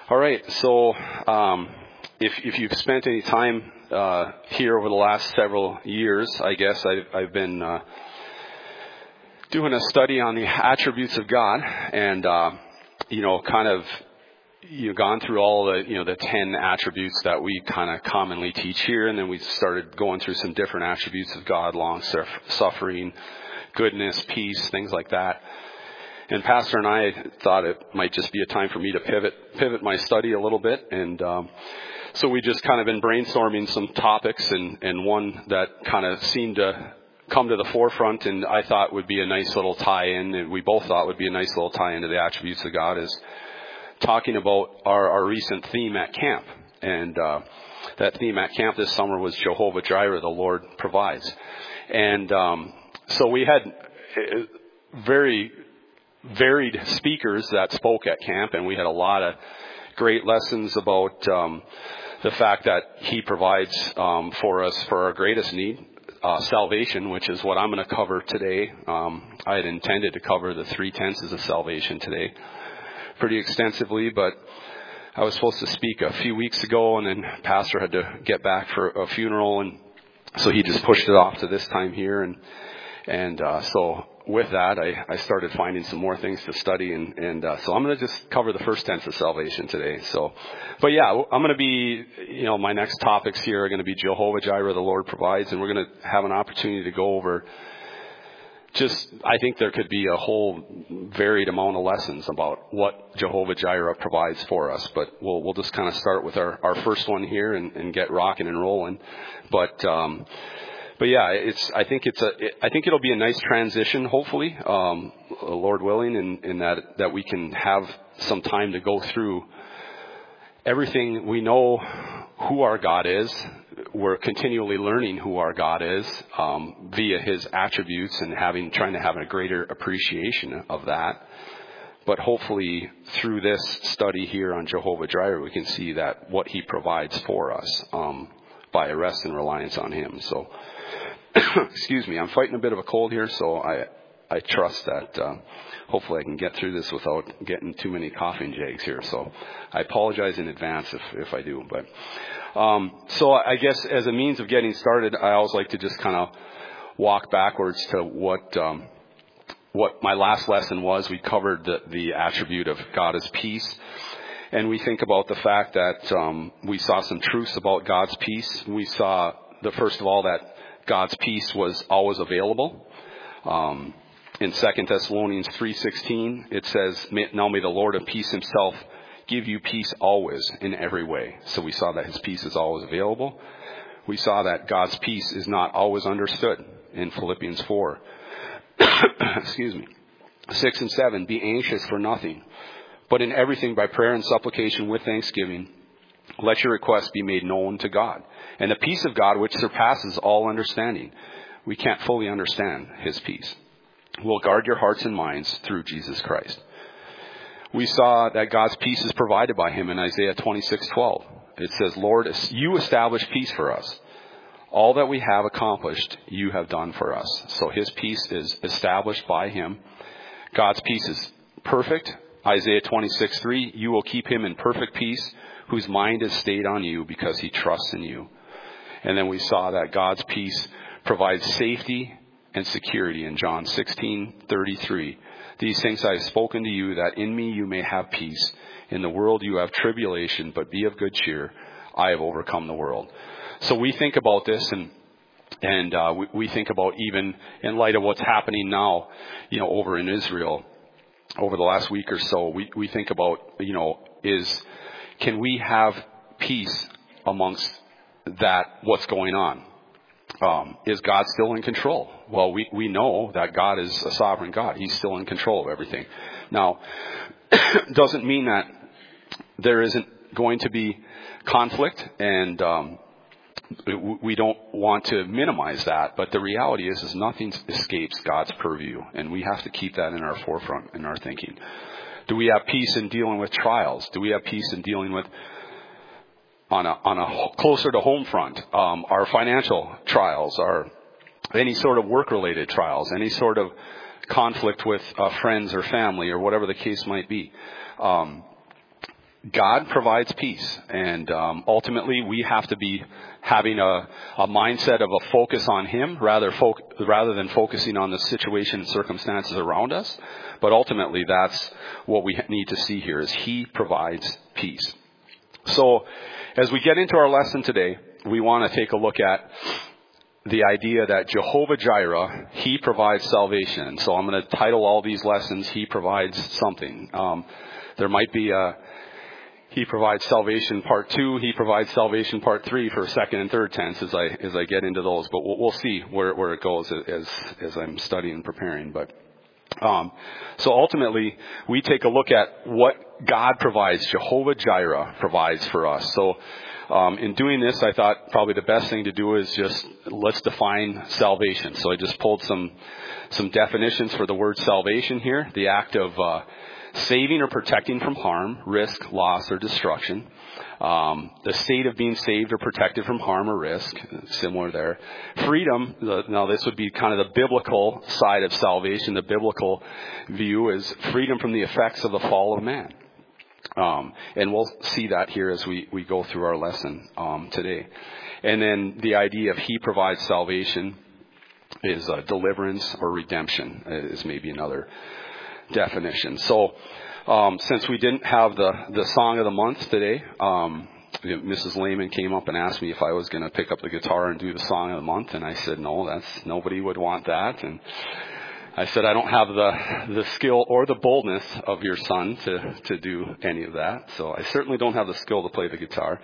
All right. So, if you've spent any time here over the last several years, I guess I've been doing a study on the attributes of God, and gone through all the 10 attributes that we kind of commonly teach here, and then we started going through some different attributes of God: long suffering, goodness, peace, things like that. And Pastor and I thought it might just be a time for me to pivot my study a little bit. And so we just kind of been brainstorming some topics, and one that kind of seemed to come to the forefront and I thought would be a nice little tie-in, and we both thought would be a nice little tie-in to the attributes of God, is talking about our recent theme at camp. And that theme at camp this summer was Jehovah Jireh, the Lord provides. And so we had very varied speakers that spoke at camp, and we had a lot of great lessons about the fact that He provides for us for our greatest need, salvation, which is what I'm going to cover today. I had intended to cover the 3 tenses of salvation today pretty extensively, but I was supposed to speak a few weeks ago, and then Pastor had to get back for a funeral, and so he just pushed it off to this time here, and so with that, I started finding some more things to study, and so I'm going to just cover the first tense of salvation today. So, but yeah, I'm going to be, my next topics here are going to be Jehovah Jireh, the Lord provides, and we're going to have an opportunity to go over I think there could be a whole varied amount of lessons about what Jehovah Jireh provides for us, but we'll just kind of start with our first one here and get rocking and rolling. But yeah, I think it'll be a nice transition, hopefully, Lord willing, in that we can have some time to go through everything. We know who our God is. We're continually learning who our God is via His attributes and trying to have a greater appreciation of that. But hopefully through this study here on Jehovah Jireh, we can see that what He provides for us by a rest and reliance on Him. So, excuse me, I'm fighting a bit of a cold here, so I trust that hopefully I can get through this without getting too many coughing jags here. So I apologize in advance if I do. But so I guess as a means of getting started, I always like to just kind of walk backwards to what my last lesson was. We covered the attribute of God as peace. And we think about the fact that we saw some truths about God's peace. We saw, first of all, that God's peace was always available. In 2 Thessalonians 3:16, it says, "Now may the Lord of peace Himself give you peace always in every way." So we saw that His peace is always available. We saw that God's peace is not always understood in Philippians 4. Excuse me. 6 and 7, "Be anxious for nothing, but in everything by prayer and supplication with thanksgiving, let your requests be made known to God. And the peace of God, which surpasses all understanding," we can't fully understand His peace, "will guard your hearts and minds through Jesus Christ." We saw that God's peace is provided by Him in Isaiah 26:12. It says, "Lord, you establish peace for us. All that we have accomplished, you have done for us." So His peace is established by Him. God's peace is perfect. Isaiah 26:3, "You will keep him in perfect peace, whose mind is stayed on you because he trusts in you." And then we saw that God's peace provides safety and security in John 16:33. "These things I have spoken to you, that in me you may have peace. In the world you have tribulation, but be of good cheer. I have overcome the world." So we think about this, and we think about, even in light of what's happening now, over in Israel over the last week or so, we think about, can we have peace amongst that, what's going on? Is God still in control? Well, we know that God is a sovereign God. He's still in control of everything. Now, doesn't mean that there isn't going to be conflict, and we don't want to minimize that. But the reality is nothing escapes God's purview, and we have to keep that in our forefront in our thinking. Do we have peace in dealing with trials? Do we have peace in dealing with, on a closer to home front, our financial trials, our any sort of work-related trials, any sort of conflict with friends or family or whatever the case might be? God provides peace, and ultimately we have to be having a mindset of a focus on Him rather than focusing on the situation and circumstances around us. But ultimately, that's what we need to see here: is He provides peace. So, as we get into our lesson today, we want to take a look at the idea that Jehovah Jireh, He provides salvation. So I'm going to title all these lessons, He provides something. There might be He provides salvation part 2, He provides salvation part 3 for second and third tense as I get into those. But we'll see where it goes as I'm studying and preparing. But so ultimately, we take a look at what God provides, Jehovah Jireh provides for us. So in doing this, I thought probably the best thing to do is just let's define salvation. So I just pulled some definitions for the word salvation here: the act of saving or protecting from harm, risk, loss, or destruction. The state of being saved or protected from harm or risk, similar there. Freedom, now this would be kind of the biblical side of salvation. The biblical view is freedom from the effects of the fall of man. And we'll see that here as we go through our lesson today. And then the idea of He provides salvation is deliverance or redemption is maybe another definition. So since we didn't have the song of the month today, Mrs. Lehman came up and asked me if I was going to pick up the guitar and do the song of the month, and I said no, nobody would want that. And I said I don't have the skill or the boldness of your son to do any of that. So I certainly don't have the skill to play the guitar.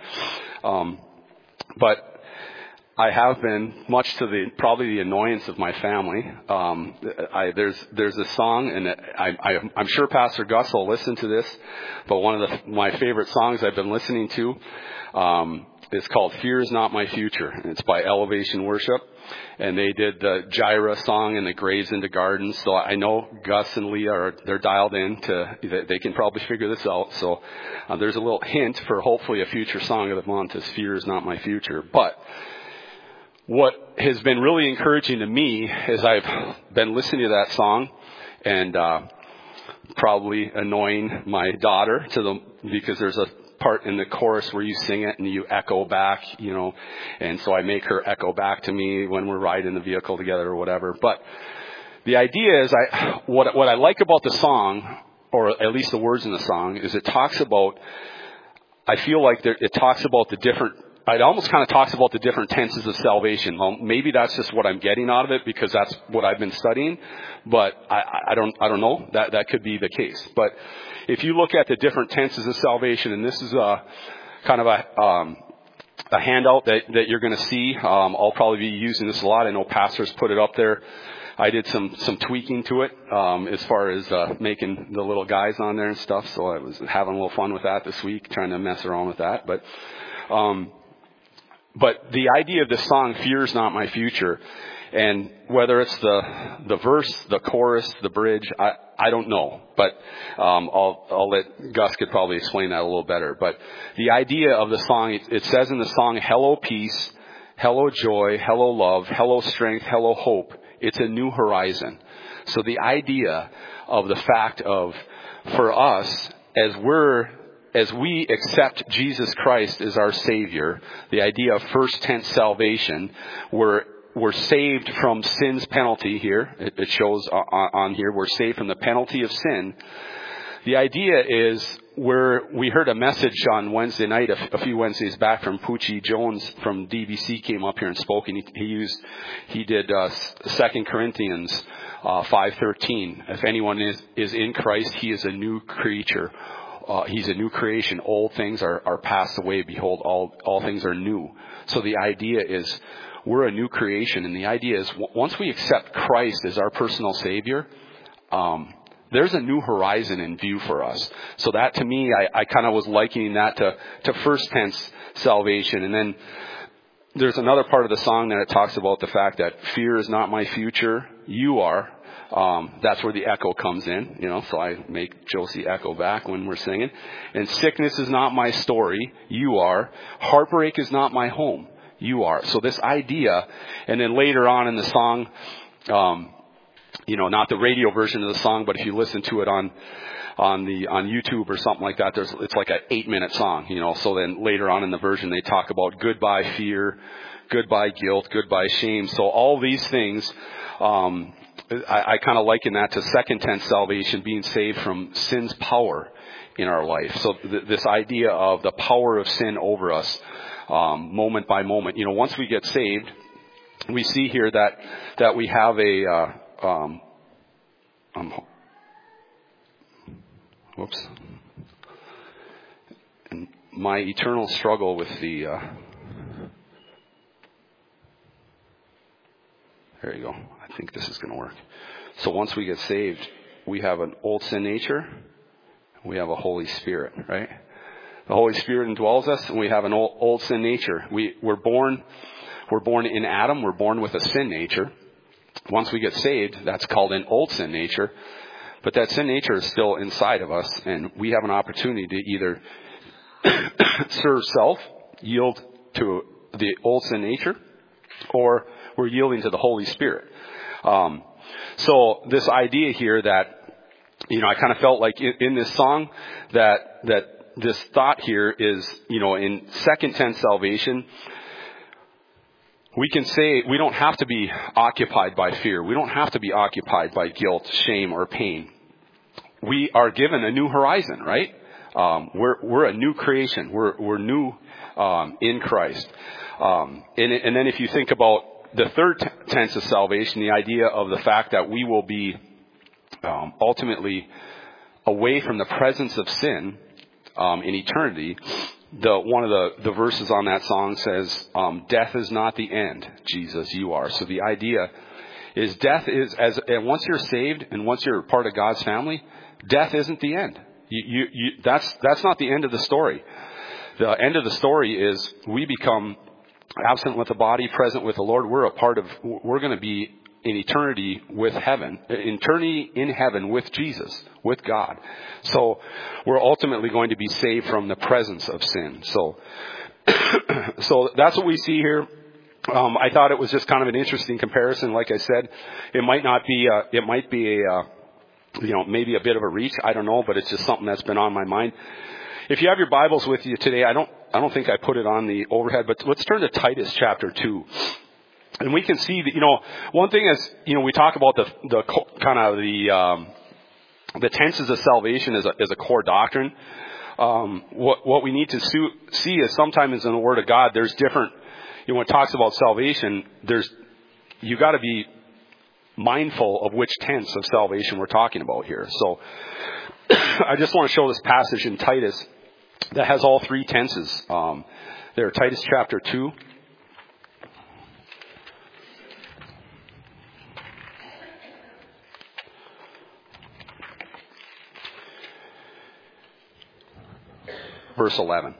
But I have been, much to probably the annoyance of my family. There's a song, and I'm sure Pastor Gus will listen to this, but one of my favorite songs I've been listening to is called "Fear Is Not My Future." And it's by Elevation Worship, and they did the Jireh song and the Graves into Gardens. So I know Gus and Leah they're dialed in they can probably figure this out. So there's a little hint for hopefully a future song of the month is "Fear Is Not My Future." But what has been really encouraging to me is I've been listening to that song and probably annoying my daughter because there's a part in the chorus where you sing it and you echo back, and so I make her echo back to me when we're riding in the vehicle together or whatever. But the idea is what I like about the song, or at least the words in the song, is it talks about, I feel like it talks about it almost kind of talks about the different tenses of salvation. Well, maybe that's just what I'm getting out of it because that's what I've been studying, but I don't know. That could be the case. But if you look at the different tenses of salvation, and this is kind of a handout that you're going to see. I'll probably be using this a lot. I know pastors put it up there. I did some tweaking to it as far as making the little guys on there and stuff. So I was having a little fun with that this week, trying to mess around with that. But the idea of this song, "Fear Is Not My Future," and whether it's the verse, the chorus, the bridge, I don't know. But I'll let Gus could probably explain that a little better. But the idea of the song, it says in the song, "Hello peace, hello joy, hello love, hello strength, hello hope. It's a new horizon." So the idea of the fact of, for us, as we accept Jesus Christ as our Savior, the idea of first tense salvation, we're saved from sin's penalty here. It shows on here, we're saved from the penalty of sin. The idea is we heard a message on Wednesday night, a few Wednesdays back, from Poochie Jones from DBC came up here and spoke, and he did 2 Corinthians 5:13. If anyone is in Christ, he is a new creature. He's a new creation. Old things are passed away. Behold, all things are new. So the idea is we're a new creation. And the idea is once we accept Christ as our personal Savior, there's a new horizon in view for us. So that, to me, I kind of was likening that to first tense salvation. And then there's another part of the song that it talks about the fact that fear is not my future. You are. That's where the echo comes in, so I make Josie echo back when we're singing. And sickness is not my story. You are. Heartbreak is not my home. You are. So this idea, and then later on in the song, not the radio version of the song, but if you listen to it on on YouTube or something like that, it's like an 8-minute song, So then later on in the version, they talk about goodbye fear, goodbye guilt, goodbye shame. So all these things, I kind of liken that to second tense salvation, being saved from sin's power in our life. So this idea of the power of sin over us, moment by moment. Once we get saved, we see here that we have and my eternal struggle with the. There you go. I think this is going to work. So once we get saved, we have an old sin nature. We have a Holy Spirit, right? The Holy Spirit indwells us, and we have an old sin nature. We're born in Adam. We're born with a sin nature. Once we get saved, that's called an old sin nature. But that sin nature is still inside of us, and we have an opportunity to either serve self, yield to the old sin nature, or we're yielding to the Holy Spirit. So this idea here that, I kind of felt like in this song that this thought here is, in second tense salvation, we can say we don't have to be occupied by fear. We don't have to be occupied by guilt, shame, or pain. We are given a new horizon, right? We're a new creation. We're new in Christ. And then if you think about the third tense of salvation, the idea of the fact that we will be ultimately away from the presence of sin in eternity. One of the verses on that song says, "Death is not the end, Jesus, you are." So the idea is death is and once you're saved and once you're part of God's family, death isn't the end. That's not the end of the story. The end of the story is we become absent with the body, present with the Lord. We're going to be in eternity with heaven, eternity in heaven with Jesus, with God. So we're ultimately going to be saved from the presence of sin. So that's what we see here. I thought it was just kind of an interesting comparison. Like I said, it might be maybe a bit of a reach. I don't know, but it's just something that's been on my mind. If you have your Bibles with you today, I don't think I put it on the overhead, but let's turn to Titus chapter 2. And we can see that, one thing is, we talk about the tenses of salvation as a core doctrine. What we need to see is sometimes in the Word of God, there's different, when it talks about salvation, you got to be mindful of which tense of salvation we're talking about here. So I just want to show this passage in Titus that has all three tenses. There, Titus chapter 2. Verse 11.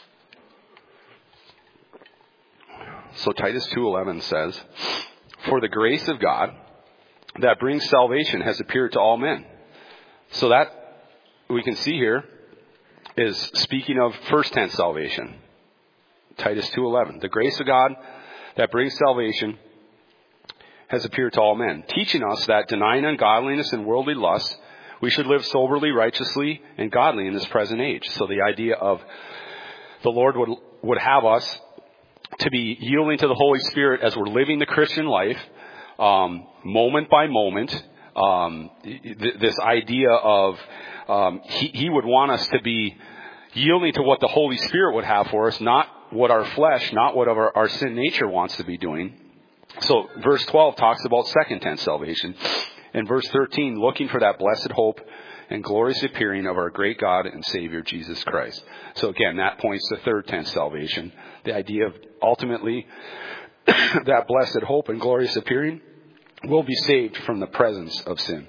So Titus 2:11 says, "For the grace of God that brings salvation has appeared to all men." So that we can see here is speaking of first tense salvation. Titus 2:11. "The grace of God that brings salvation has appeared to all men, teaching us that denying ungodliness and worldly lusts, we should live soberly, righteously, and godly in this present age." So the idea of the Lord would have us to be yielding to the Holy Spirit as we're living the Christian life, moment by moment. This idea of He would want us to be yielding to what the Holy Spirit would have for us, not what our flesh, not what our sin nature wants to be doing. So verse 12 talks about second tense salvation. In verse 13, looking for that blessed hope and glorious appearing of our great God and Savior, Jesus Christ. So again, that points to third tense salvation. The idea of ultimately that blessed hope and glorious appearing will be saved from the presence of sin.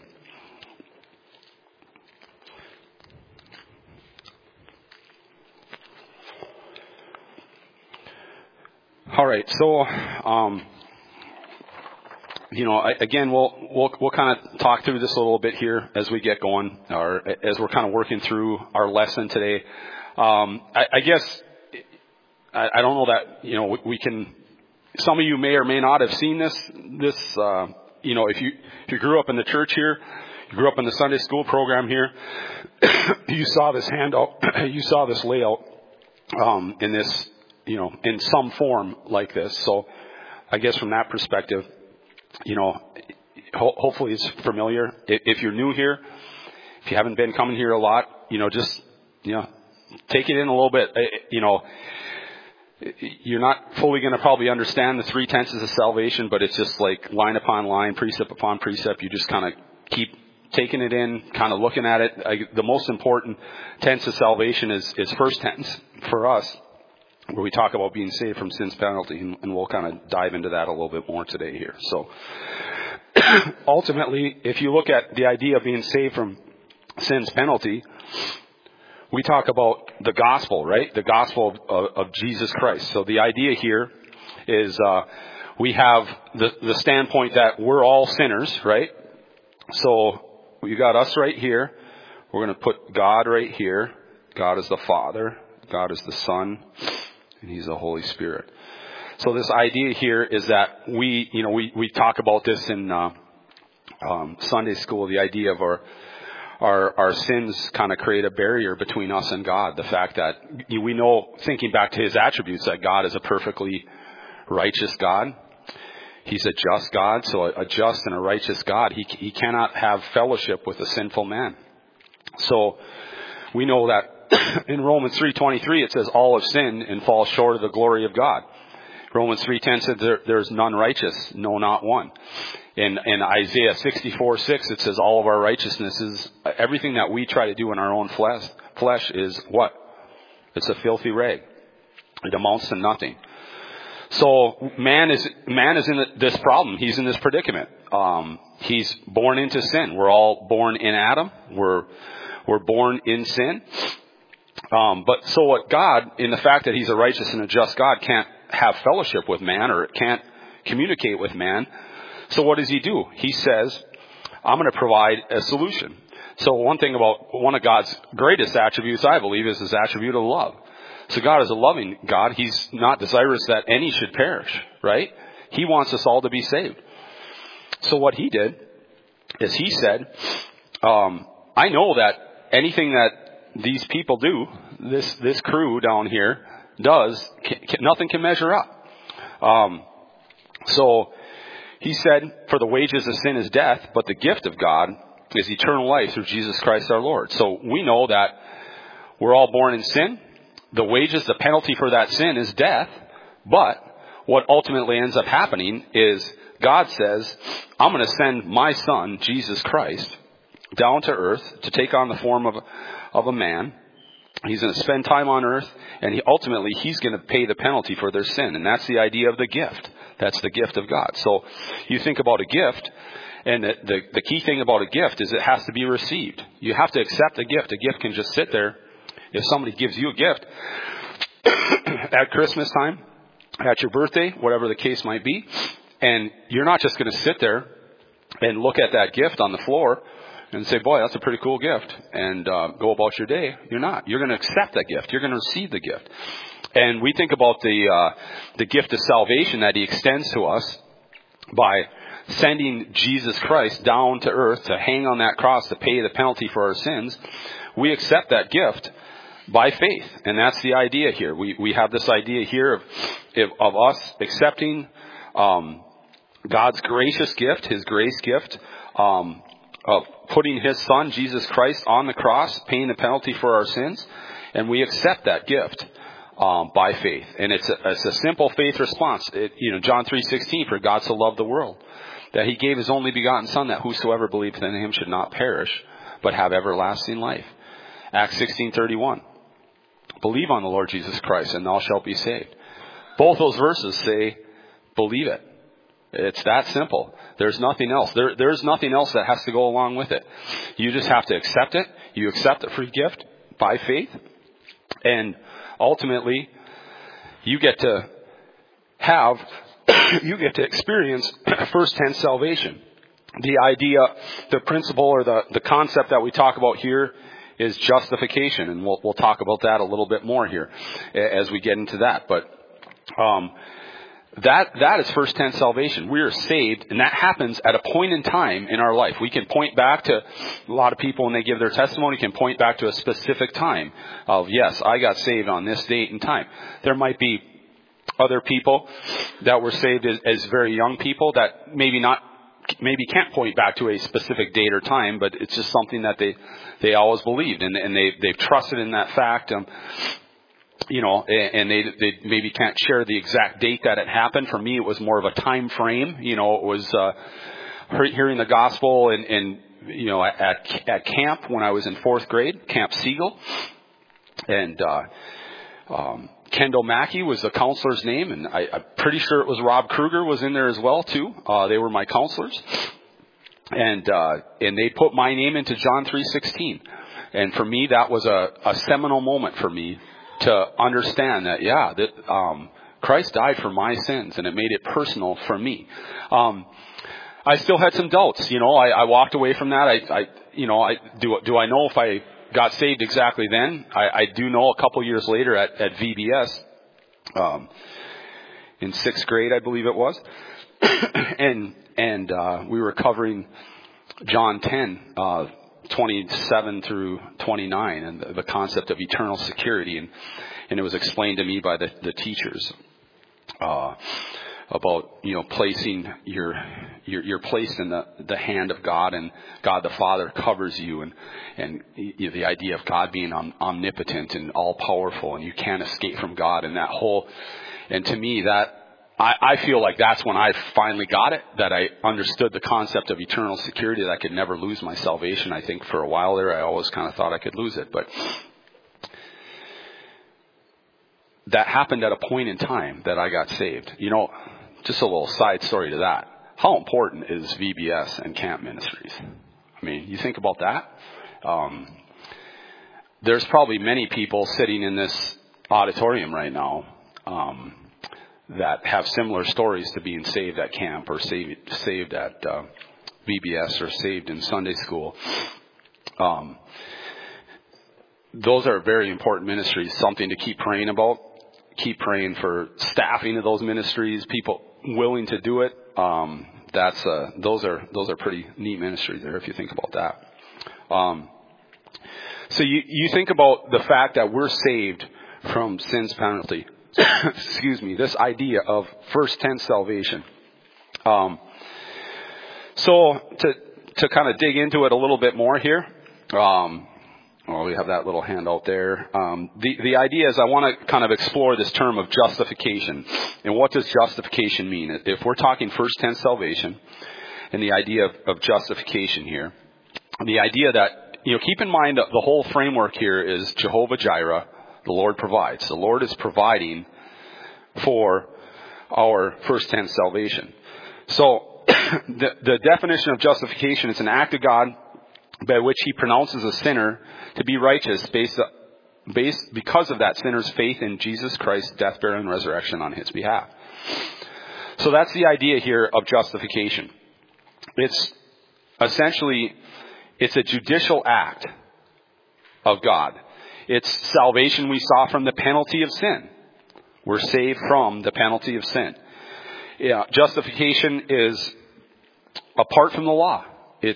All right, so again, we'll kind of talk through this a little bit here as we get going, or as we're kind of working through our lesson today. I guess I don't know that we can. Some of you may or may not have seen this. If you grew up in the church here, you grew up in the Sunday school program here, you saw this handout, you saw this layout in this, in some form like this. So I guess from that perspective, hopefully it's familiar. If you're new here, if you haven't been coming here a lot, just take it in a little bit. You're not fully going to probably understand the 3 tenses of salvation, but it's just like line upon line, precept upon precept. You just kind of keep taking it in, kind of looking at it. The most important tense of salvation is first tense for us, where we talk about being saved from sin's penalty, and we'll kind of dive into that a little bit more today here. So ultimately, if you look at the idea of being saved from sin's penalty, we talk about the gospel, right? The gospel of Jesus Christ. So the idea here is we have the standpoint that we're all sinners, right? So you got us right here. We're going to put God right here. God is the Father. God is the Son. And He's the Holy Spirit. So this idea here is that we talk about this in Sunday school, the idea of our sins kind of create a barrier between us and God. The fact that we know, thinking back to His attributes, that God is a perfectly righteous God. He's a just God. So a just and a righteous God, He cannot have fellowship with a sinful man. So we know that in Romans 3:23 it says all have sinned and fall short of the glory of God. Romans 3:10 says there's none righteous, no, not one. In Isaiah 64:6 it says all of our righteousnesses, everything that we try to do in our own flesh is what? It's a filthy rag. It amounts to nothing. So man is in this problem. He's in this predicament. He's born into sin. We're all born in Adam. We're born in sin. But so what God, in the fact that He's a righteous and a just God, can't have fellowship with man, or can't communicate with man. So what does He do? He says, I'm going to provide a solution. So one of God's greatest attributes, I believe, is His attribute of love. So God is a loving God. He's not desirous that any should perish, right? He wants us all to be saved. So what He did is He said, I know that anything that these people do, this crew down here does, nothing can measure up. So He said, for the wages of sin is death, but the gift of God is eternal life through Jesus Christ our Lord. So we know that we're all born in sin. The wages, the penalty for that sin is death. But what ultimately ends up happening is God says, I'm going to send my Son, Jesus Christ, down to earth to take on the form of a man. He's going to spend time on earth, and He's going to pay the penalty for their sin. And that's the idea of the gift. That's the gift of God. So you think about a gift, and the key thing about a gift is it has to be received. You have to accept a gift. A gift can just sit there. If somebody gives you a gift at Christmas time, at your birthday, whatever the case might be, and you're not just going to sit there and look at that gift on the floor and say, boy, that's a pretty cool gift, and go about your day. You're not. You're going to accept that gift. You're going to receive the gift. And we think about the gift of salvation that He extends to us by sending Jesus Christ down to earth to hang on that cross to pay the penalty for our sins. We accept that gift by faith. And that's the idea here. We have this idea here of us accepting God's gracious gift, His grace gift, of putting His Son, Jesus Christ, on the cross, paying the penalty for our sins. And we accept that gift by faith. And it's a simple faith response. John 3:16, for God so loved the world, that He gave His only begotten Son, that whosoever believeth in Him should not perish, but have everlasting life. Acts 16:31. Believe on the Lord Jesus Christ, and thou shalt be saved. Both those verses say, believe it. It's that simple. There's nothing else. There's nothing else that has to go along with it. You just have to accept it. You accept the free gift by faith. And ultimately, you get to experience first tense salvation. The idea, the principle, or the concept that we talk about here is justification, and we'll talk about that a little bit more here as we get into that. But That is first tense salvation. We are saved, and that happens at a point in time in our life. We can point back to, a lot of people when they give their testimony can point back to a specific time of, yes, I got saved on this date and time. There might be other people that were saved as very young people that maybe can't point back to a specific date or time, but it's just something that they always believed, and they've trusted in that fact. And they maybe can't share the exact date that it happened. For me, it was more of a time frame. It was hearing the gospel and at camp when I was in 4th grade, Camp Siegel, and Kendall Mackey was the counselor's name, and I'm pretty sure it was Rob Kruger was in there as well too. They were my counselors, and they put my name into John 3:16, and for me that was a seminal moment for me to understand that Christ died for my sins, and it made it personal for me. I still had some doubts. I walked away from that. Do I know if I got saved exactly then? I do know a couple years later at VBS, in 6th grade, I believe it was, and we were covering John 10, 27 through 29, and the concept of eternal security, and it was explained to me by the teachers about placing you're placed in the hand of God, and God the Father covers you, and the idea of God being omnipotent and all powerful, and you can't escape from God, and to me that I feel like that's when I finally got it, that I understood the concept of eternal security, that I could never lose my salvation. I think for a while there I always kind of thought I could lose it, but that happened at a point in time that I got saved. Just a little side story to that. How important is VBS and camp ministries? I mean, you think about that. There's probably many people sitting in this auditorium right now that have similar stories to being saved at camp, or saved at VBS, or saved in Sunday school. Those are very important ministries, something to keep praying about. Keep praying for staffing of those ministries, people willing to do it. Those are pretty neat ministries there if you think about that. So you think about the fact that we're saved from sin's penalty. Excuse me. This idea of first tense salvation. So to kind of dig into it a little bit more here. We have that little handout there. The idea is I want to kind of explore this term of justification. And what does justification mean? If we're talking first tense salvation and the idea of justification here, the idea that, keep in mind that the whole framework here is Jehovah Jireh, the Lord provides. The Lord is providing for our first tense salvation. So the definition of justification is an act of God by which he pronounces a sinner to be righteous based because of that sinner's faith in Jesus Christ's death, burial, and resurrection on his behalf. So that's the idea here of justification. It's essentially, it's a judicial act of God. It's salvation we saw from the penalty of sin. We're saved from the penalty of sin. Justification is apart from the law.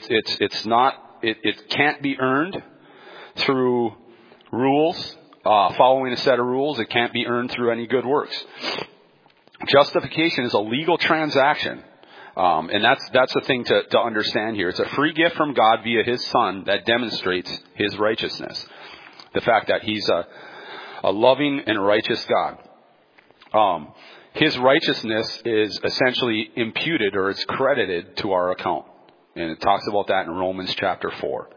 It can't be earned through rules, following a set of rules. It can't be earned through any good works. Justification is a legal transaction. And that's the thing to understand here. It's a free gift from God via his Son that demonstrates his righteousness. The fact that he's a loving and righteous God. His righteousness is essentially imputed, or it's credited to our account. And it talks about that in Romans chapter 4.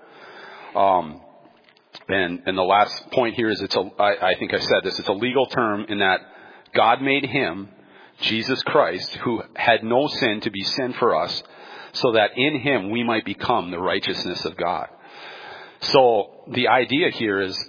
And the last point here is I think I said this, it's a legal term in that God made him, Jesus Christ, who had no sin, to be sin for us, so that in him we might become the righteousness of God. So the idea here is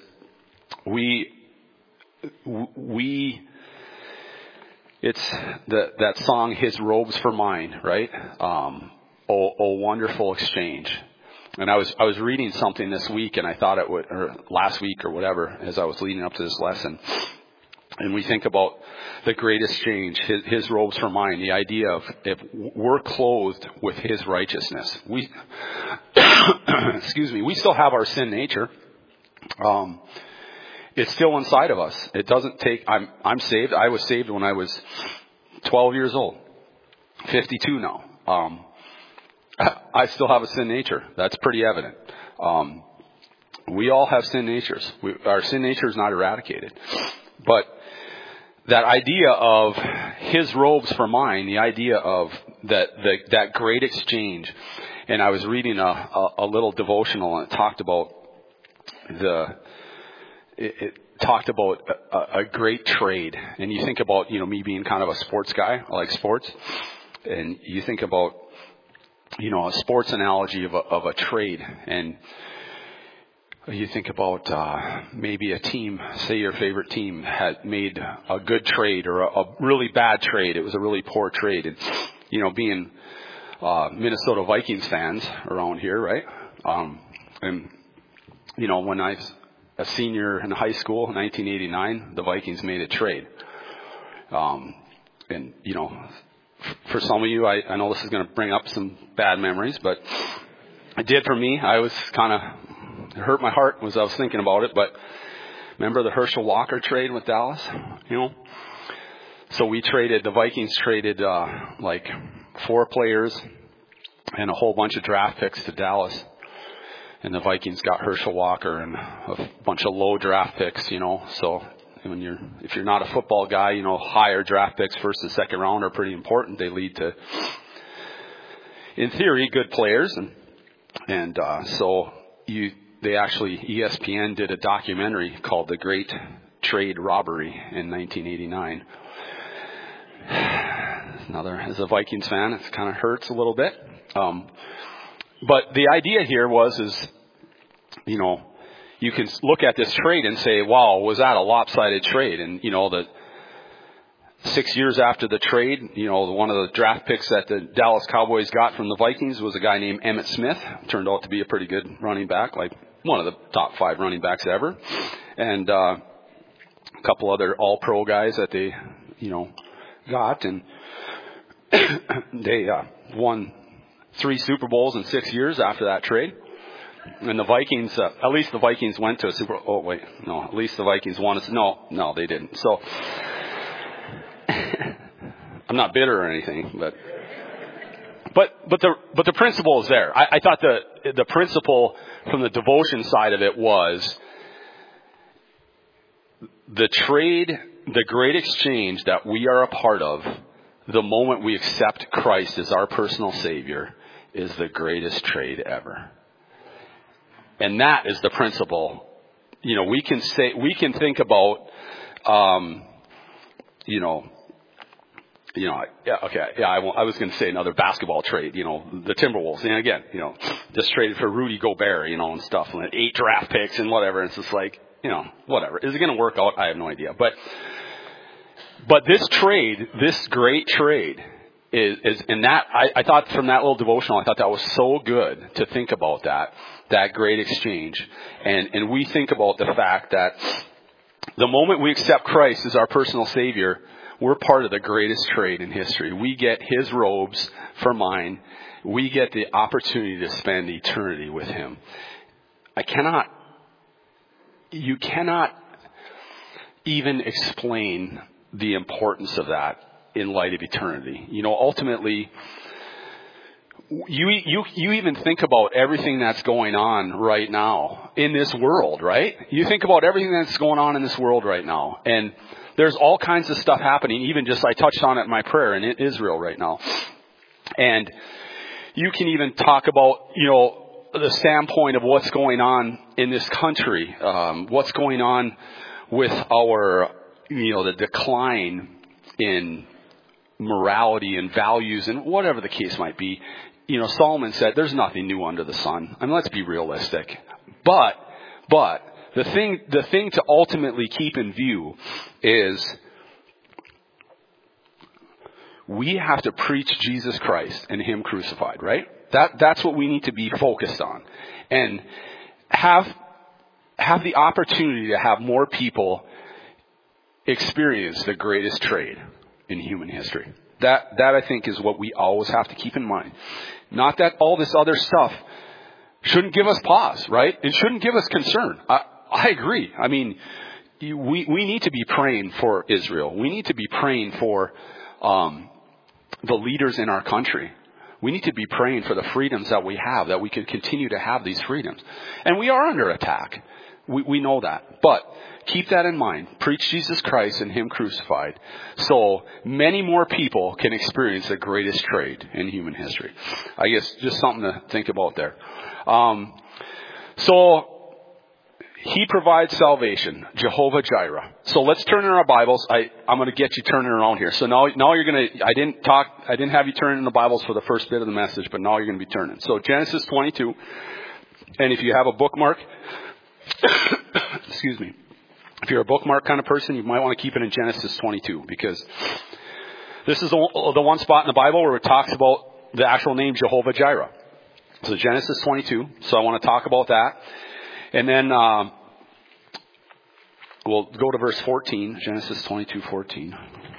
it's that song, His Robes for Mine, right? Oh, wonderful exchange. And I was reading something this week, and I thought it would, or last week or whatever, as I was leading up to this lesson. And we think about the great exchange, his robes for mine, the idea of if we're clothed with his righteousness. We, excuse me, we still have our sin nature. It's still inside of us. It doesn't take, I'm saved. I was saved when I was 12 years old, 52 now. I still have a sin nature. That's pretty evident. We all have sin natures. Our sin nature is not eradicated. But that idea of his robes for mine, the idea of that great exchange. And I was reading a little devotional, and it talked about a great trade. And you think about, me being kind of a sports guy. I like sports. And you think about, a sports analogy of a trade. And you think about maybe a team, say your favorite team had made a good trade or a really bad trade. It was a really poor trade. And, being Minnesota Vikings fans around here, right? And, when I was a senior in high school in 1989, the Vikings made a trade. And, for some of you, I know this is going to bring up some bad memories, but it did for me. I was it hurt my heart as I was thinking about it, but remember the Herschel Walker trade with Dallas? So the Vikings traded like 4 players and a whole bunch of draft picks to Dallas. And the Vikings got Herschel Walker and a bunch of low draft picks, so if you're not a football guy, higher draft picks first and second round are pretty important. They lead to, in theory, good players. And so ESPN did a documentary called The Great Trade Robbery in 1989. As a Vikings fan, it kind of hurts a little bit. But the idea here is, you can look at this trade and say, wow, was that a lopsided trade? And, the 6 years after the trade, one of the draft picks that the Dallas Cowboys got from the Vikings was a guy named Emmitt Smith. Turned out to be a pretty good running back, like one of the top 5 running backs ever. And a couple other all-pro guys that they, got. And they won 3 Super Bowls in 6 years after that trade. And the Vikings, at least the Vikings went to a Super Bowl. Oh, wait, no, at least the Vikings won. No, they didn't. So I'm not bitter or anything, but the principle is there. I thought the principle from the devotion side of it was the trade, the great exchange that we are a part of. The moment we accept Christ as our personal Savior is the greatest trade ever. And that is the principle. We can think about, I was going to say another basketball trade, the Timberwolves. And again, just traded for Rudy Gobert, and stuff, and 8 draft picks and whatever. It's just like, whatever. Is it going to work out? I have no idea. But this trade, this great trade is and that, I thought from that little devotional, I thought that was so good to think about that great exchange. And we think about the fact that the moment we accept Christ as our personal Savior, we're part of the greatest trade in history. We get his robes for mine. We get the opportunity to spend eternity with him. You cannot even explain the importance of that in light of eternity. Ultimately, you even think about everything that's going on right now in this world, right? You think about everything that's going on in this world right now. And there's all kinds of stuff happening, even just I touched on it in my prayer in Israel right now. And you can even talk about, the standpoint of what's going on in this country, what's going on with our, the decline in morality and values and whatever the case might be. Solomon said there's nothing new under the sun. I mean, let's be realistic. But the thing to ultimately keep in view is we have to preach Jesus Christ and him crucified, right? That's what we need to be focused on. And have the opportunity to have more people experienced the greatest trade in human history. That I think is what we always have to keep in mind. Not that all this other stuff shouldn't give us pause, right? It shouldn't give us concern. I agree. I mean, we need to be praying for Israel. We need to be praying for the leaders in our country. We need to be praying for the freedoms that we have, that we can continue to have these freedoms. And we are under attack. We know that. But keep that in mind. Preach Jesus Christ and Him crucified, so many more people can experience the greatest trade in human history. I guess just something to think about there. So He provides salvation, Jehovah Jireh. So let's turn in our Bibles. I'm going to get you turning around here. So now you're going to, I didn't have you turn in the Bibles for the first bit of the message, but now you're going to be turning. So Genesis 22. And if you have a bookmark, excuse me, if you're a bookmark kind of person, you might want to keep it in Genesis 22, because this is the one spot in the Bible where it talks about the actual name Jehovah Jireh. So Genesis 22. So I want to talk about that. And then we'll go to verse 14, Genesis 22:14.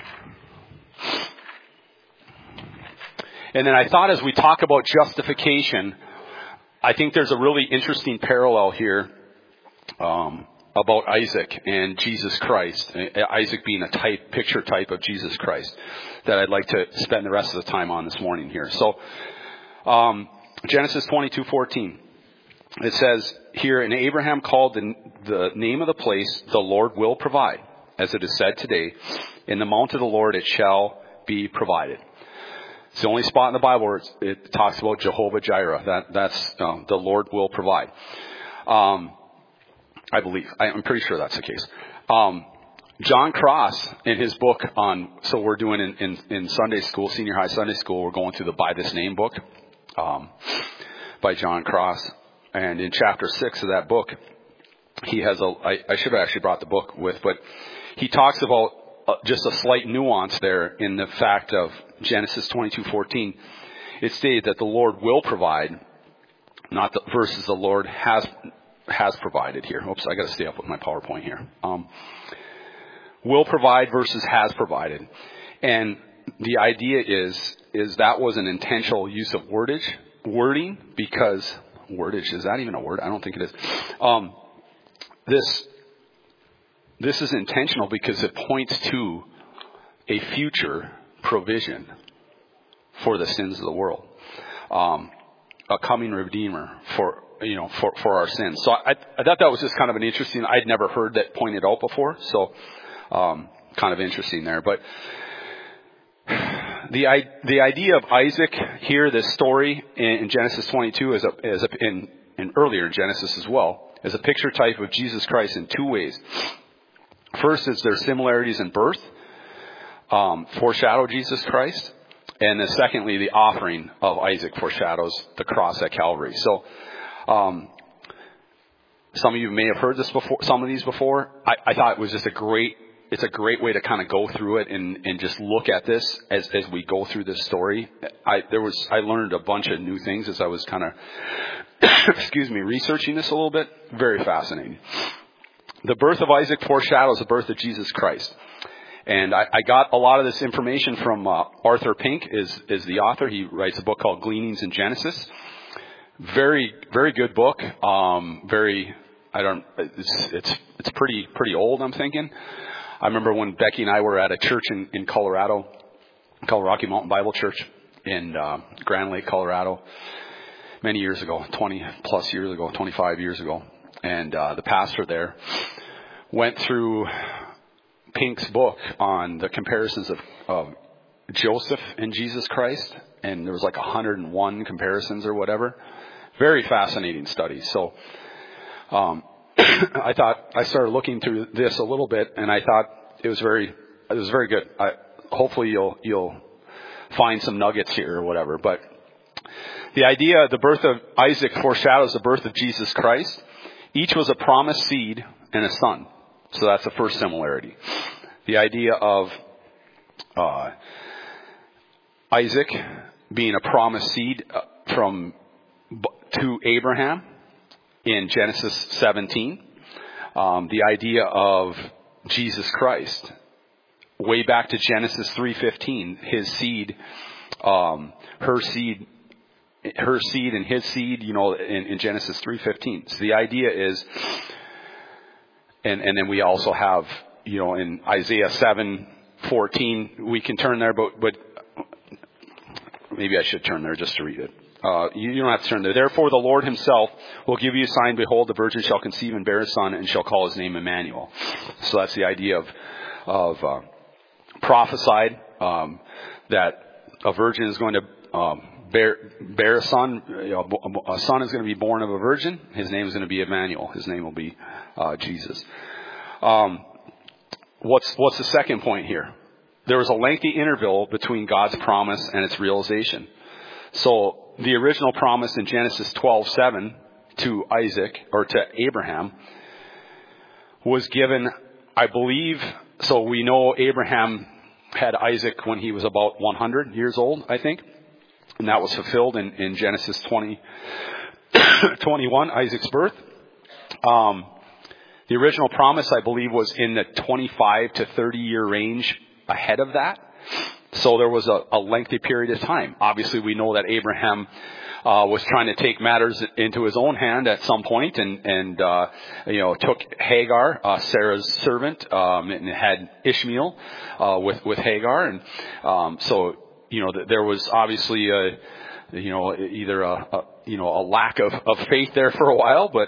And then I thought, as we talk about justification, I think there's a really interesting parallel here about Isaac and Jesus Christ. Isaac being a picture type of Jesus Christ, that I'd like to spend the rest of the time on this morning here. So Genesis 22:14. It says here, and Abraham called the name of the place, the Lord will provide. As it is said today, in the mount of the Lord it shall be provided. It's the only spot in the Bible where it talks about Jehovah Jireh. That's the Lord will provide. I believe. I'm pretty sure that's the case. John Cross, in his book so we're doing in Sunday school, senior high Sunday school, we're going through the By This Name book by John Cross. And in chapter 6 of that book, he has I should have actually brought the book with, but he talks about just a slight nuance there in the fact of Genesis 22:14. It stated that the Lord will provide, not the versus the Lord has provided here. Oops, I got to stay up with my PowerPoint here. Will provide versus has provided. And the idea is that was an intentional use of wording, because wordage, is that even a word? I don't think it is. This is intentional because it points to a future provision for the sins of the world, a coming Redeemer for our sins. So I thought that was just kind of an interesting. I'd never heard that pointed out before, so kind of interesting there. But the idea of Isaac here, this story in Genesis 22, and earlier in Genesis as well, is a picture type of Jesus Christ in two ways. First is their similarities in birth, foreshadow Jesus Christ, and then secondly, the offering of Isaac foreshadows the cross at Calvary. So, some of you may have heard some of these before. I thought it was just it's a great way to kind of go through it and just look at this as we go through this story. I learned a bunch of new things as I was kind of, researching this a little bit. Very fascinating. The birth of Isaac foreshadows the birth of Jesus Christ. And I got a lot of this information from Arthur Pink is the author. He writes a book called Gleanings in Genesis. Very, very good book. It's pretty old, I'm thinking. I remember when Becky and I were at a church in Colorado, called Rocky Mountain Bible Church in Grand Lake, Colorado, many years ago, 20 plus years ago, 25 years ago. And the pastor there went through Pink's book on the comparisons of Joseph and Jesus Christ. And there was like 101 comparisons or whatever. Very fascinating study. So I started looking through this a little bit, and I thought it was very good. Hopefully you'll find some nuggets here or whatever. But the idea, the birth of Isaac foreshadows the birth of Jesus Christ. Each was a promised seed and a son. So that's the first similarity. The idea of Isaac being a promised seed to Abraham in Genesis 17. The idea of Jesus Christ. Way back to Genesis 3:15, his seed, her seed and his seed, in Genesis 3:15. So the idea is, and then we also have, in Isaiah 7:14, we can turn there, but maybe I should turn there just to read it. You don't have to turn there. Therefore, the Lord himself will give you a sign. Behold, the virgin shall conceive and bear a son, and shall call his name Emmanuel. So that's the idea of prophesied, that a virgin is going to bear a son. A son is going to be born of a virgin. His name is going to be Emmanuel. His name will be Jesus. What's the second point here? There was a lengthy interval between God's promise and its realization. So the original promise in Genesis 12:7 to Isaac, or to Abraham, was given, I believe. So we know Abraham had Isaac when he was about 100 years old, I think. And that was fulfilled in Genesis 21, Isaac's birth. The original promise, I believe, was in the 25 to 30 year range ahead of that. So there was a lengthy period of time. Obviously, we know that Abraham was trying to take matters into his own hand at some point, and took Hagar, Sarah's servant, and had Ishmael with Hagar, and so there was obviously either a lack of faith there for a while, but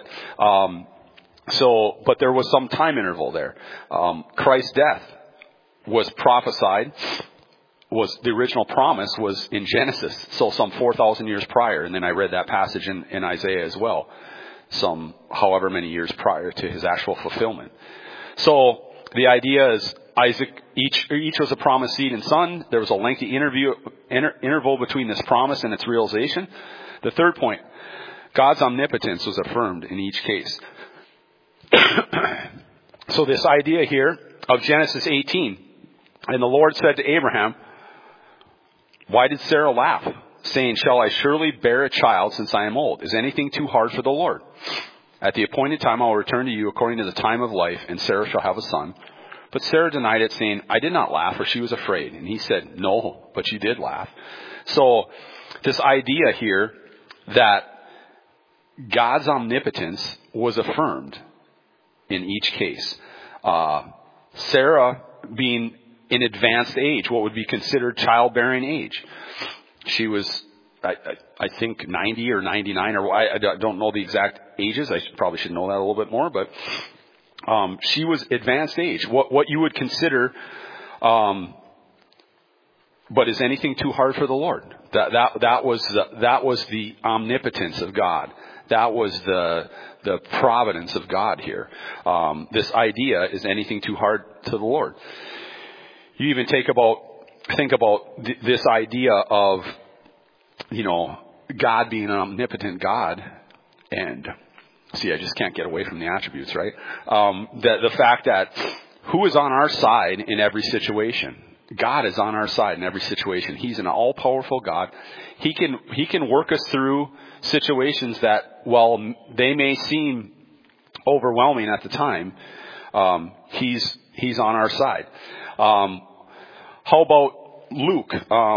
there was some time interval there. Christ's death was prophesied. The original promise was in Genesis, so some 4,000 years prior, and then I read that passage in Isaiah as well, some however many years prior to his actual fulfillment. So the idea is Isaac, each was a promised seed and son. There was a lengthy interval between this promise and its realization. The third point, God's omnipotence was affirmed in each case. So this idea here of Genesis 18, and the Lord said to Abraham, why did Sarah laugh, saying, shall I surely bear a child since I am old? Is anything too hard for the Lord? At the appointed time I will return to you according to the time of life, and Sarah shall have a son. But Sarah denied it, saying, I did not laugh, for she was afraid. And he said, no, but you did laugh. So this idea here that God's omnipotence was affirmed in each case. Sarah being in advanced age, what would be considered childbearing age. She was, I think, 90 or 99, or I don't know the exact ages. I probably should know that a little bit more, but she was advanced age. What you would consider, but is anything too hard for the Lord? That was the omnipotence of God. That was the providence of God here. This idea, is anything too hard to the Lord? You even think about this idea of, God being an omnipotent God, and see, I just can't get away from the attributes, right? The fact that who is on our side in every situation? God is on our side in every situation. He's an all-powerful God. He can work us through situations that, while they may seem overwhelming at the time, He's on our side. How about Luke,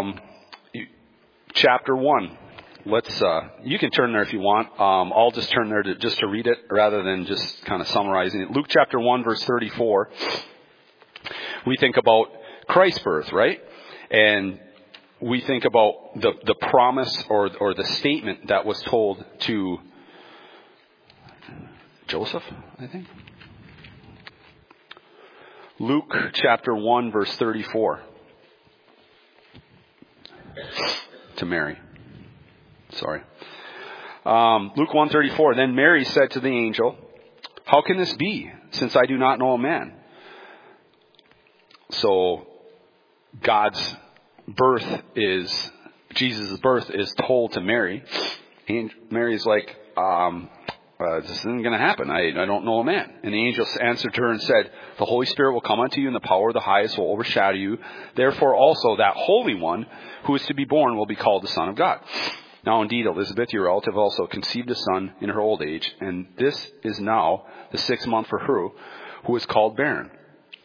chapter 1? You can turn there if you want. I'll just turn there to read it rather than just kind of summarizing it. Luke chapter 1 verse 34. We think about Christ's birth, right? And we think about the promise or the statement that was told to Joseph, I think. Luke chapter 1 verse 34. To Mary. Sorry. Luke 1:34. Then Mary said to the angel, how can this be, since I do not know a man? So Jesus' birth is told to Mary. And Mary's like, this isn't going to happen. I don't know a man. And the angel answered her and said, the Holy Spirit will come unto you, and the power of the highest will overshadow you. Therefore also that Holy One who is to be born will be called the Son of God. Now indeed, Elizabeth, your relative, also conceived a son in her old age, and this is now the 6th month for her who is called barren.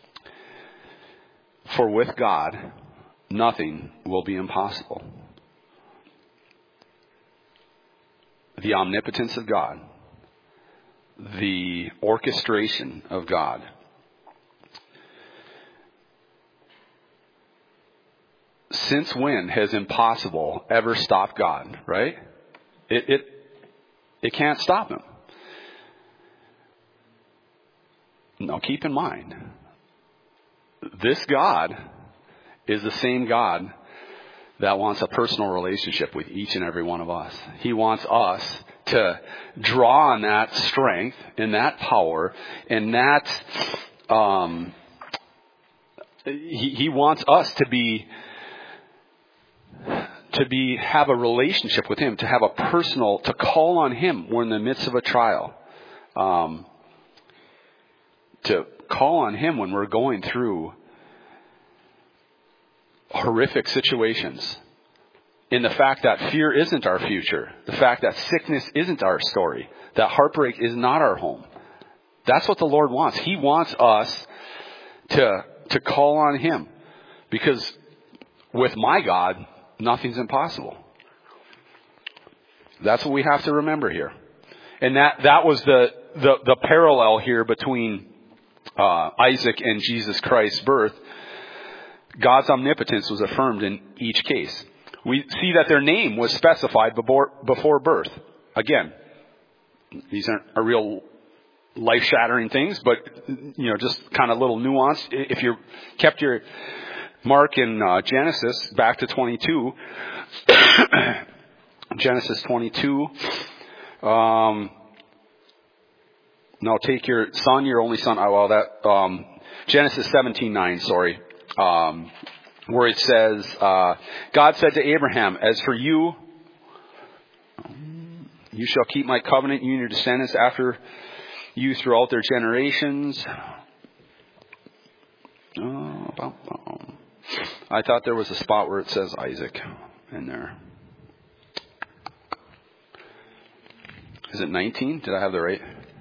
For with God, nothing will be impossible. The omnipotence of God, the orchestration of God, since when has impossible ever stopped God, right? It can't stop him. Now keep in mind, this God is the same God that wants a personal relationship with each and every one of us. He wants us to draw on that strength and that power and that, he wants us to have a relationship with him, to have a personal, to call on him when in the midst of a trial, to call on him when we're going through horrific situations. In the fact that fear isn't our future, the fact that sickness isn't our story, that heartbreak is not our home. That's what the Lord wants. He wants us to call on him, because with my God, nothing's impossible. That's what we have to remember here. And that was the parallel here between Isaac and Jesus Christ's birth. God's omnipotence was affirmed in each case. We see that their name was specified before birth. Again, these aren't real life-shattering things, but just kind of little nuance. If you kept your mark in Genesis back to 22, Genesis 22. Now take your son, your only son. Genesis 17:9. Sorry. Where it says, God said to Abraham, as for you, you shall keep my covenant, you and your descendants after you throughout their generations. I thought there was a spot where it says Isaac in there. Is it 19? Did I have the right?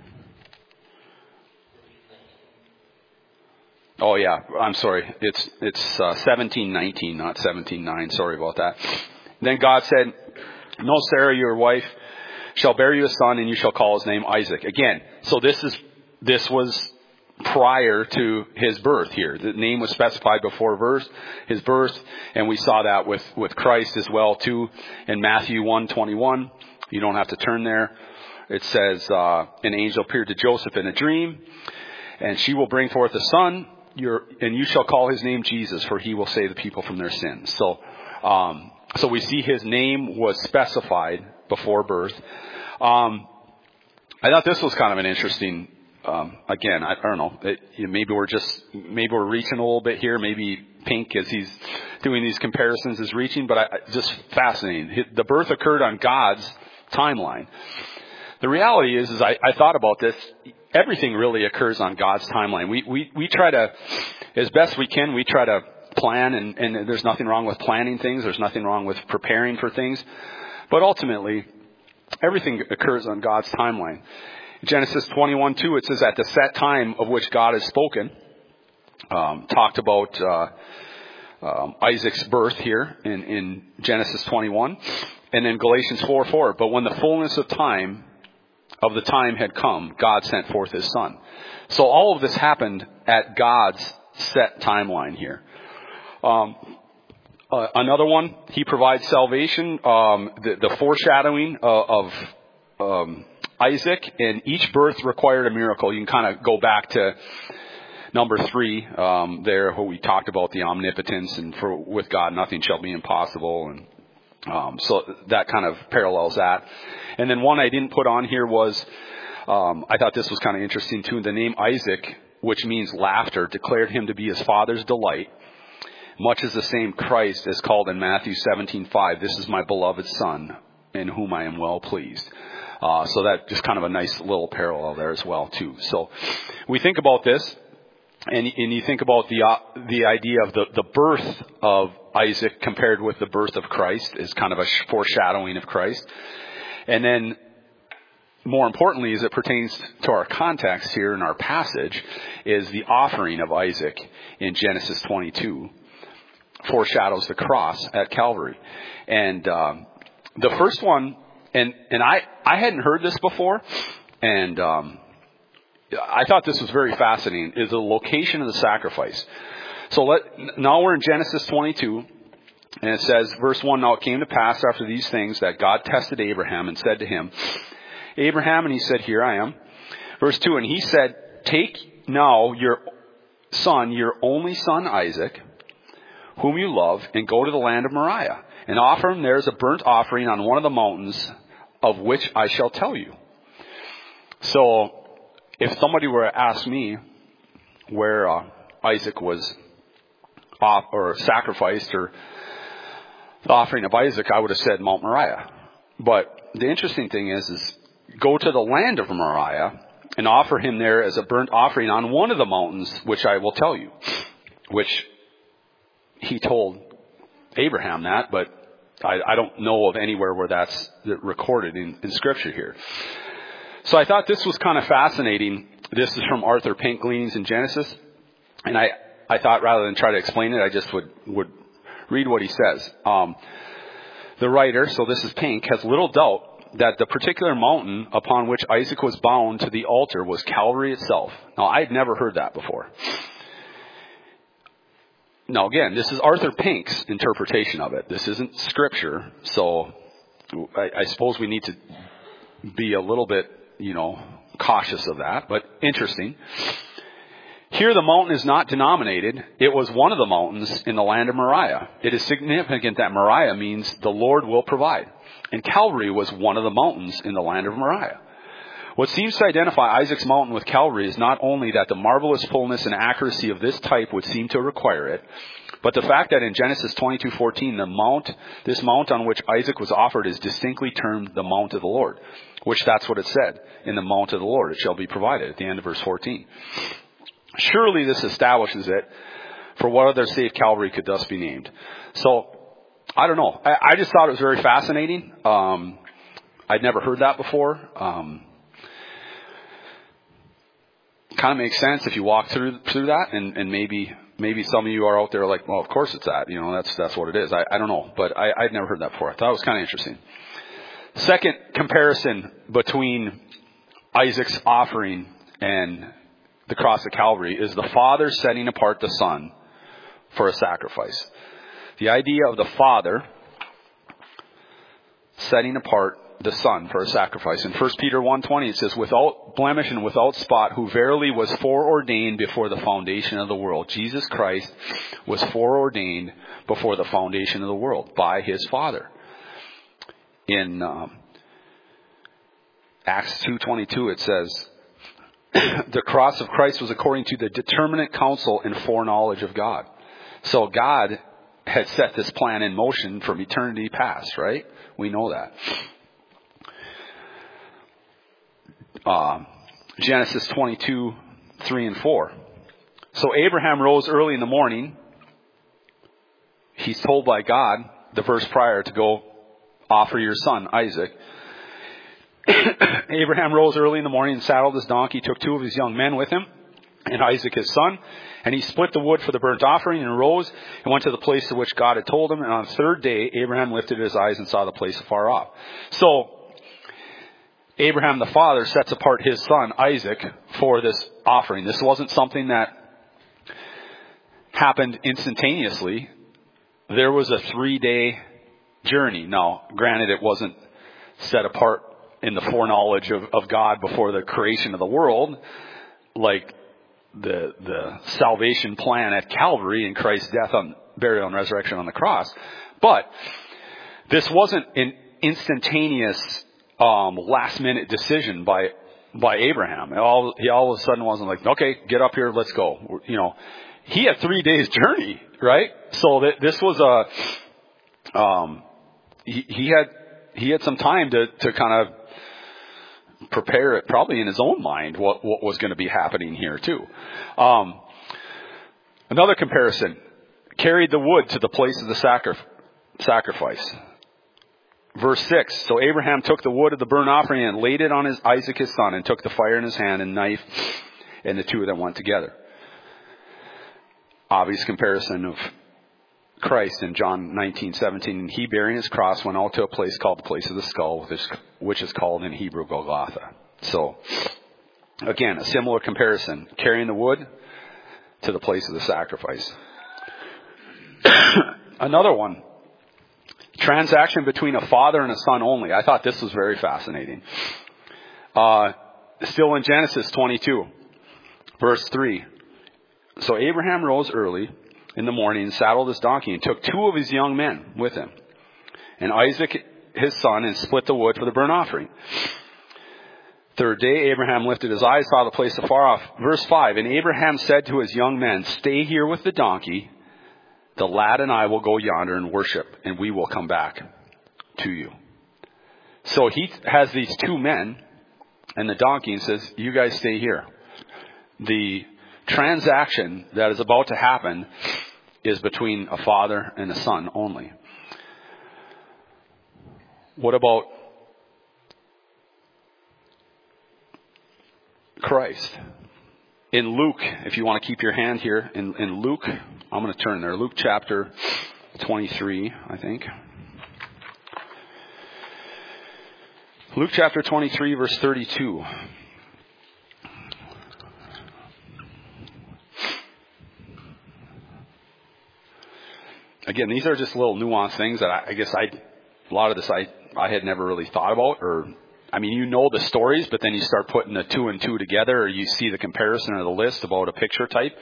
Oh yeah, I'm sorry. It's 17:19, not 17:9. Sorry about that. Then God said, "No, Sarah, your wife, shall bear you a son, and you shall call his name Isaac." Again, so this was prior to his birth here. The name was specified before his birth, and we saw that with Christ as well too. In Matthew 1:21, you don't have to turn there. It says, an angel appeared to Joseph in a dream, and she will bring forth a son. And you shall call his name Jesus, for he will save the people from their sins. So we see his name was specified before birth. I thought this was kind of an interesting. Again, I don't know. Maybe we're reaching a little bit here. Maybe Pink, as he's doing these comparisons, is reaching. But just fascinating. The birth occurred on God's timeline. The reality is I thought about this. Everything really occurs on God's timeline. We try to, as best we can, we try to plan, and there's nothing wrong with planning things. There's nothing wrong with preparing for things. But ultimately, everything occurs on God's timeline. In Genesis 21:2, it says, at the set time of which God has spoken, talked about Isaac's birth here in Genesis 21. And then Galatians 4:4, but when the fullness of the time had come, God sent forth his son. So all of this happened at God's set timeline here. Another one, he provides salvation, the foreshadowing of Isaac, and each birth required a miracle. You can kind of go back to number 3 there, where we talked about the omnipotence, and with God nothing shall be impossible, and so that kind of parallels that. And then one I didn't put on here was, I thought this was kind of interesting too. The name Isaac, which means laughter, declared him to be his father's delight, much as the same Christ is called in Matthew 17:5. This is my beloved son, in whom I am well pleased. So that just kind of a nice little parallel there as well too. So we think about this. And you think about the idea of the birth of Isaac compared with the birth of Christ is kind of a foreshadowing of Christ. And then more importantly, as it pertains to our context here in our passage, is the offering of Isaac in Genesis 22 foreshadows the cross at Calvary. And the first one, and I hadn't heard this before, and I thought this was very fascinating, is the location of the sacrifice. So now we're in Genesis 22, and it says, verse 1, now it came to pass after these things that God tested Abraham and said to him, Abraham, and he said, here I am. Verse 2, and he said, take now your son, your only son Isaac, whom you love, and go to the land of Moriah, and offer him there as a burnt offering on one of the mountains of which I shall tell you. So, if somebody were to ask me where Isaac was or sacrificed, or the offering of Isaac, I would have said Mount Moriah. But the interesting thing is go to the land of Moriah and offer him there as a burnt offering on one of the mountains, which I will tell you. Which he told Abraham that, but I don't know of anywhere where that's recorded in Scripture here. So I thought this was kind of fascinating. This is from Arthur Pink, Gleanings in Genesis. And I thought rather than try to explain it, I just would read what he says. The writer, so this is Pink, has little doubt that the particular mountain upon which Isaac was bound to the altar was Calvary itself. Now, I had never heard that before. Now, again, this is Arthur Pink's interpretation of it. This isn't Scripture, so I suppose we need to be a little bit, cautious of that, but interesting. Here the mountain is not denominated. It was one of the mountains in the land of Moriah. It is significant that Moriah means the Lord will provide. And Calvary was one of the mountains in the land of Moriah. What seems to identify Isaac's mountain with Calvary is not only that the marvelous fullness and accuracy of this type would seem to require it, but the fact that in Genesis 22:14, this mount on which Isaac was offered is distinctly termed the mount of the Lord, which that's what it said, in the mount of the Lord it shall be provided, at the end of verse 14. Surely this establishes it, for what other save Calvary could thus be named. So, I don't know. I just thought it was very fascinating. I'd never heard that before. Kind of makes sense if you walk through that, and maybe some of you are out there like, well, of course it's that. That's what it is. I don't know, but I'd never heard that before. I thought it was kind of interesting. Second comparison between Isaac's offering and the cross of Calvary is the Father setting apart the Son for a sacrifice. The idea of the Father setting apart the Son for a sacrifice. In 1 Peter 1:20 it says, without blemish and without spot, who verily was foreordained before the foundation of the world. Jesus Christ was foreordained before the foundation of the world by his Father. In Acts 2:22 it says, the cross of Christ was according to the determinate counsel and foreknowledge of God. So God had set this plan in motion from eternity past, right? We know that. Genesis 22:3 and 4. So Abraham rose early in the morning. He's told by God, the verse prior, to go offer your son, Isaac. Abraham rose early in the morning and saddled his donkey, took 2 of his young men with him, and Isaac his son, and he split the wood for the burnt offering and arose and went to the place to which God had told him. And on the 3rd day, Abraham lifted his eyes and saw the place afar off. So, Abraham the father sets apart his son, Isaac, for this offering. This wasn't something that happened instantaneously. There was a 3-day journey. Now, granted, it wasn't set apart in the foreknowledge of God before the creation of the world, like the salvation plan at Calvary and Christ's death, burial, and resurrection on the cross. But this wasn't an instantaneous, last-minute decision by Abraham. He all of a sudden wasn't like, okay, get up here, let's go. He had 3 days journey, right? So this was he had some time to kind of prepare it, probably in his own mind, what was going to be happening here too. Another comparison: carried the wood to the place of the sacrifice. Verse 6, so Abraham took the wood of the burnt offering and laid it on Isaac his son, and took the fire in his hand and knife, and the two of them went together. Obvious comparison of Christ in John 19:17. And he, bearing his cross, went out to a place called the place of the skull, which is called in Hebrew Golgotha. So, again, a similar comparison. Carrying the wood to the place of the sacrifice. Another one. Transaction between a father and a son only. I thought this was very fascinating. Still in Genesis 22, verse 3. So Abraham rose early in the morning and saddled his donkey and took two of his young men with him, and Isaac his son, and split the wood for the burnt offering. Third day Abraham lifted his eyes, saw the place afar off. Verse 5, and Abraham said to his young men, stay here with the donkey. The lad and I will go yonder and worship, and we will come back to you. So he has these two men and the donkey and says, you guys stay here. The transaction that is about to happen is between a father and a son only. What about Christ? In Luke, if you want to keep your hand here, in Luke, I'm going to turn there. Luke chapter 23, I think. Luke chapter 23, verse 32. Again, these are just little nuanced things that a lot of this I had never really thought about, you know the stories, but then you start putting the two and two together, or you see the comparison or the list about a picture type.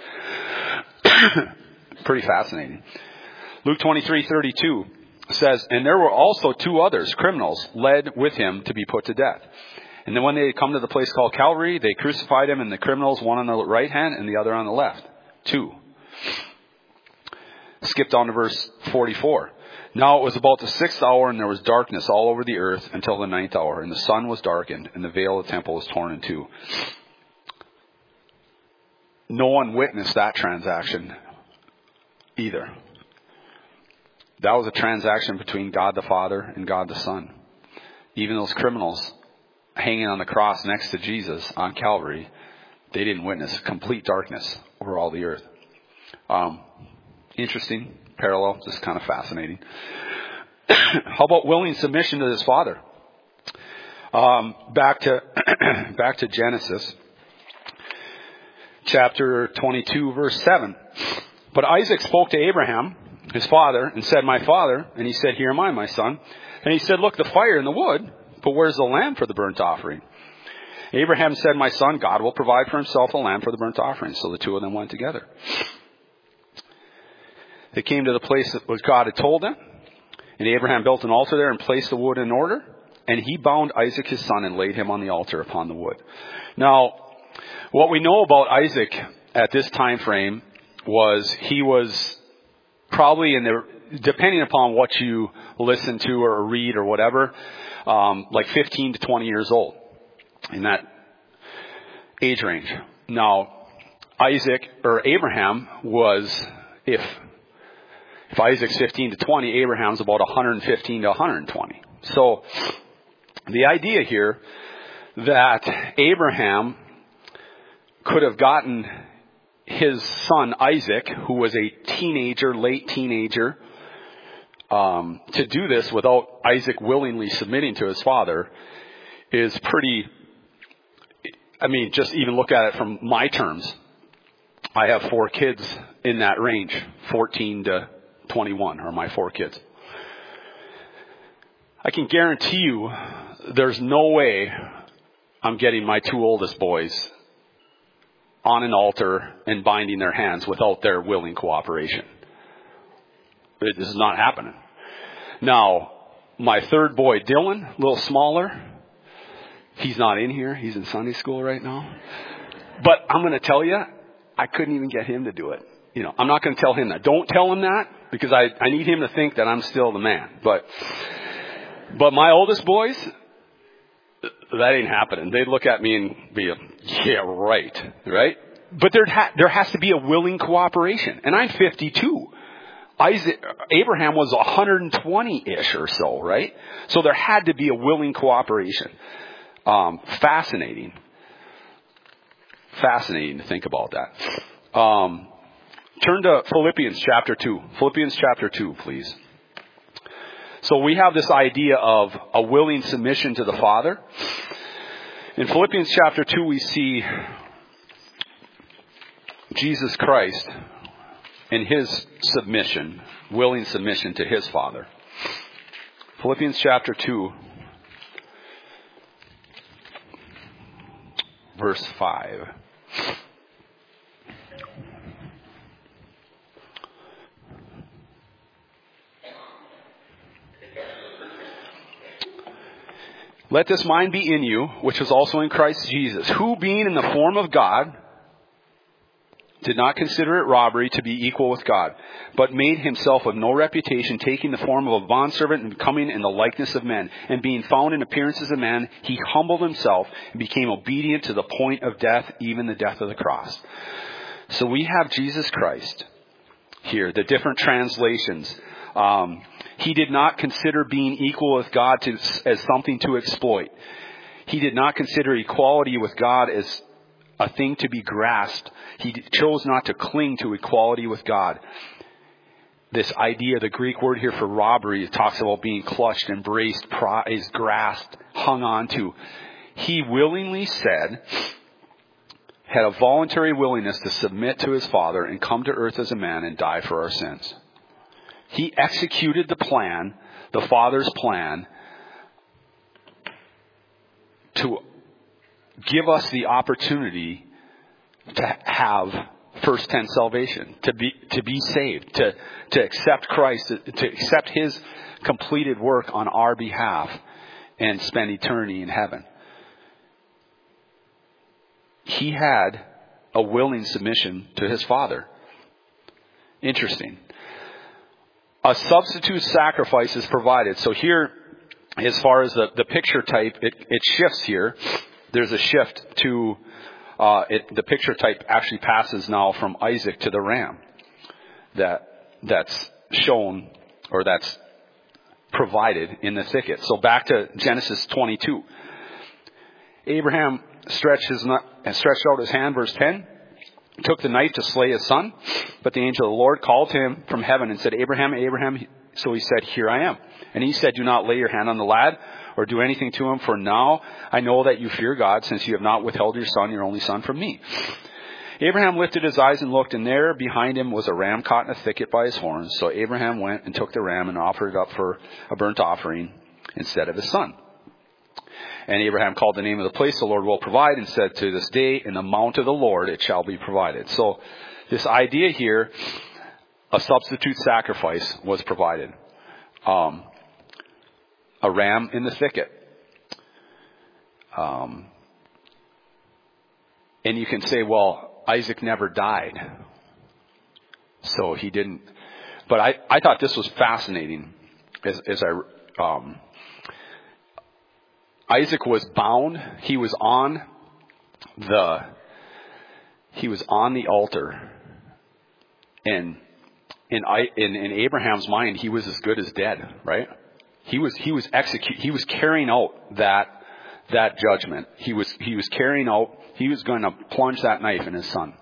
Pretty fascinating. Luke 23:32 says, and there were also two others, criminals, led with him to be put to death. And then when they had come to the place called Calvary, they crucified him, and the criminals, one on the right hand and the other on the left. Two. Skip down to verse 44. Now it was about the 6th hour, and there was darkness all over the earth until the 9th hour, and the sun was darkened, and the veil of the temple was torn in two. No one witnessed that transaction either. That was a transaction between God the Father and God the Son. Even those criminals hanging on the cross next to Jesus on Calvary, they didn't witness complete darkness over all the earth. Interesting parallel, just kind of fascinating. How about willing submission to his father? Back to Genesis chapter 22, verse 7. But Isaac spoke to Abraham, his father, and said, my father. And he said, here am I, my son. And he said, look, the fire and the wood, but where's the lamb for the burnt offering? Abraham said, my son, God will provide for himself a lamb for the burnt offering. So the two of them went together. They came to the place that God had told them. And Abraham built an altar there and placed the wood in order. And he bound Isaac his son and laid him on the altar upon the wood. Now, what we know about Isaac at this time frame was he was probably depending upon what you listen to or read or whatever, like 15 to 20 years old in that age range. Now, Abraham was, if Isaac's 15 to 20, Abraham's about 115 to 120. So the idea here that Abraham could have gotten his son Isaac, who was a teenager, late teenager, to do this without Isaac willingly submitting to his father is pretty, just even look at it from my terms. I have 4 kids in that range, 14 to 21 are my 4 kids. I can guarantee you there's no way I'm getting my 2 oldest boys on an altar and binding their hands without their willing cooperation. This is not happening. Now, my 3rd boy, Dylan, a little smaller. He's not in here. He's in Sunday school right now. But I'm going to tell you, I couldn't even get him to do it. I'm not going to tell him that. Don't tell him that, because I need him to think that I'm still the man. But my oldest boys, that ain't happening. They'd look at me and be, yeah, right? But there has to be a willing cooperation. And I'm 52. Abraham was 120-ish or so, right? So there had to be a willing cooperation. Fascinating to think about that. Turn to Philippians chapter 2. Philippians chapter 2, please. So we have this idea of a willing submission to the Father. In Philippians chapter 2, we see Jesus Christ in his submission, willing submission to his Father. Philippians chapter 2, verse 5. Let this mind be in you, which was also in Christ Jesus, who being in the form of God, did not consider it robbery to be equal with God, but made himself of no reputation, taking the form of a bondservant and coming in the likeness of men. And being found in appearance as a man, he humbled himself and became obedient to the point of death, even the death of the cross. So we have Jesus Christ here, the different translations. He did not consider being equal with God as something to exploit. He did not consider equality with God as a thing to be grasped. He chose not to cling to equality with God. This idea, the Greek word here for robbery, it talks about being clutched, embraced, prized, grasped, hung on to. He willingly had a voluntary willingness to submit to his Father and come to earth as a man and die for our sins. He executed the plan, the Father's plan, to give us the opportunity to have first 10 salvation, to be saved, to accept Christ, to accept his completed work on our behalf and spend eternity in heaven. He had a willing submission to his Father. Interesting. A substitute sacrifice is provided. So here, as far as the picture type, it shifts here. There's a shift to, the picture type actually passes now from Isaac to the ram. That's shown, or that's provided in the thicket. So back to Genesis 22. Abraham stretched out his hand, verse 10. Took the knife to slay his son, but the angel of the Lord called to him from heaven and said, Abraham, Abraham. So he said, here I am. And he said, do not lay your hand on the lad or do anything to him, for now I know that you fear God, since you have not withheld your son, your only son, from me. Abraham lifted his eyes and looked, and there behind him was a ram caught in a thicket by his horns. So Abraham went and took the ram and offered it up for a burnt offering instead of his son. And Abraham called the name of the place, the Lord will provide, and said, to this day, in the mount of the Lord it shall be provided. So this idea here, a substitute sacrifice was provided. A ram in the thicket. And you can say, well, Isaac never died, so he didn't. But I thought this was fascinating Isaac was bound. He was on the altar, and in Abraham's mind, he was as good as dead, right? He was carrying out that judgment. He was carrying out. He was going to plunge that knife in his son.